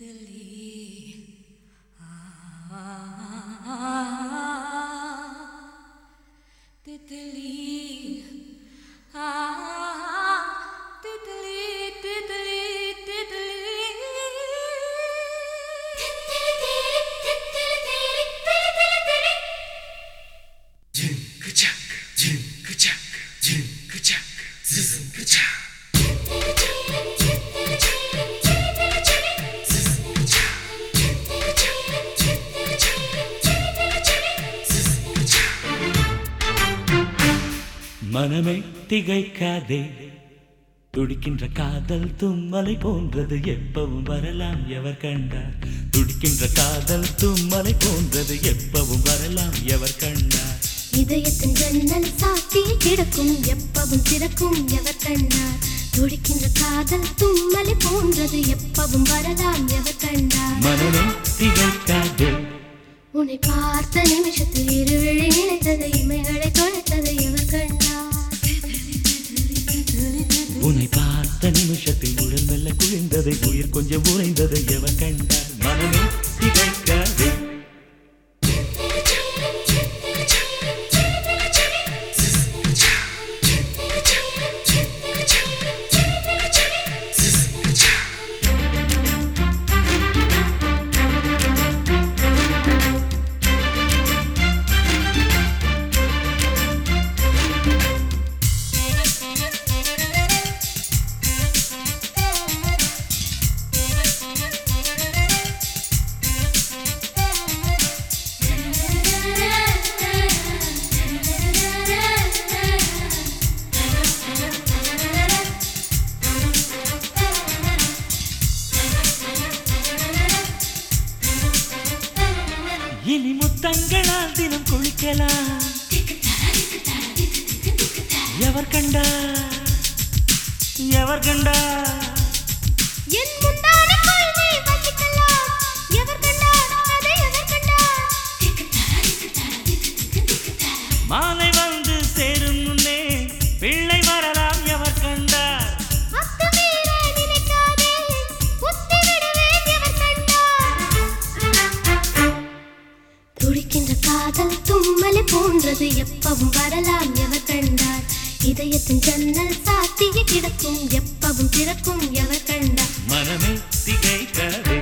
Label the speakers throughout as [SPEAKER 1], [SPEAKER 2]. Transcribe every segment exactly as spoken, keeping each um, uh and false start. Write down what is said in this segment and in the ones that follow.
[SPEAKER 1] மனமே திகைக்காதே, துடிக்கின்ற காதல் தும்மலை போன்றது, எப்பவும் வரலாம் எவர் கண்டார். துடிக்கின்ற காதல் தும்மலை போன்றது, எப்பவும் வரலாம் எவர் கண்டார்.
[SPEAKER 2] இதயத்தின் ஜன்னல் சாத்தி கிடக்கும், எப்பவும் திறக்கும் எவர் கண்டார். துடிக்கின்ற காதல் தும்மலை போன்றது, எப்பவும் வரலாம் எவர் கண்டார்.
[SPEAKER 1] மனமே திகைக்காதே,
[SPEAKER 2] உன்னை பார்த்த நிமிஷத்தில் இருவிழி நினைத்தது, இமைகளை தொலைத்தது எவர் கண்டார்.
[SPEAKER 1] உன்னை பார்த்த நிமிஷத்தில் உடல் மெல்ல குளிர்ந்தது, உயிர் கொஞ்சம் உறைந்தது எவர் கண்டார். மனமே திகைக்காதே. இனி முத்தங்களால் தினம் குளிக்கலாம் எவர் கண்டார், எவர் கண்டார்.
[SPEAKER 2] என் முந்தானைக்குள் நீ வசிக்கலாம், எவர் கண்டார், அதை எவர் கண்டார்.
[SPEAKER 1] மாலை வந்து சேரும் முன்னே பிள்ளை வரலாம் எவர் கண்டார்.
[SPEAKER 2] அத்துமீற நினைக்காதே, உத்தி விடுவேன் எவர் கண்டார். துடிக்கின்ற காதல் தும்மலை போன்றது, எப்பவும் வரலாம் எவர் கண்டார். இதயத்தின் ஜன்னல் சாத்திய கிடக்கும், எப்பவும் திறக்கும் எவர் கண்டார்.
[SPEAKER 1] மனமே திகைக்காதே.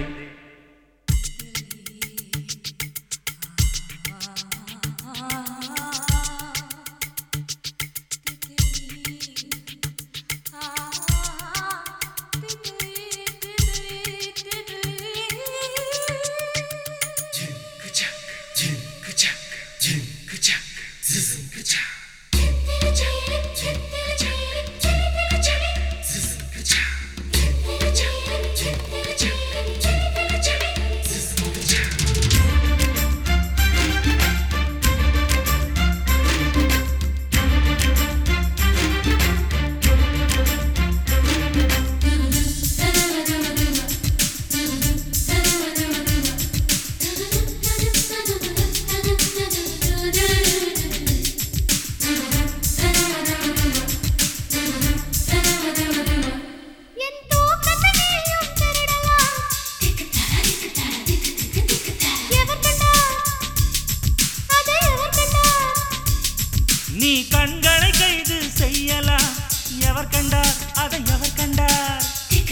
[SPEAKER 1] நீ கண்களை கைது செய்யலாம் எவர் கண்டார், அதை எவர் கண்டார்.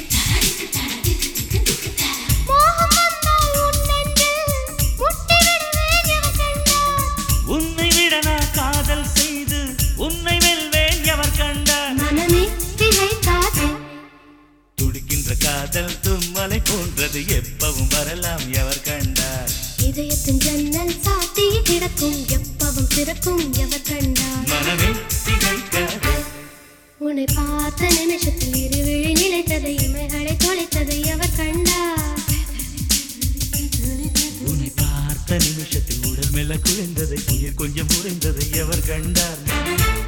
[SPEAKER 1] உன்னை விட நான் காதல் செய்து உன்னை வெல்வேன் எவர் கண்டார்.
[SPEAKER 2] மனமே திகைக்காதே,
[SPEAKER 1] துடிக்கின்ற காதல் தும்மலை போன்றது, எப்பவும் வரலாம் எவர் கண்டார்.
[SPEAKER 2] இதயத்தின் ஜன்னல் சாத்தி கிடக்கும், எப்பவும் திறக்கும் எவர் கண்டார்.
[SPEAKER 1] மனமே திகைக்காதே.
[SPEAKER 2] உன்னை பார்த்த நிமிஷத்தில் இருவிழி நினைத்தது, இமைகளை தொலைத்தது எவர் கண்டார்.
[SPEAKER 1] உன்னை பார்த்த நிமிஷத்தில் உடல் மெல்ல குளிர்ந்தது, உயிர் கொஞ்சம் உறைந்தது எவர் கண்டார்.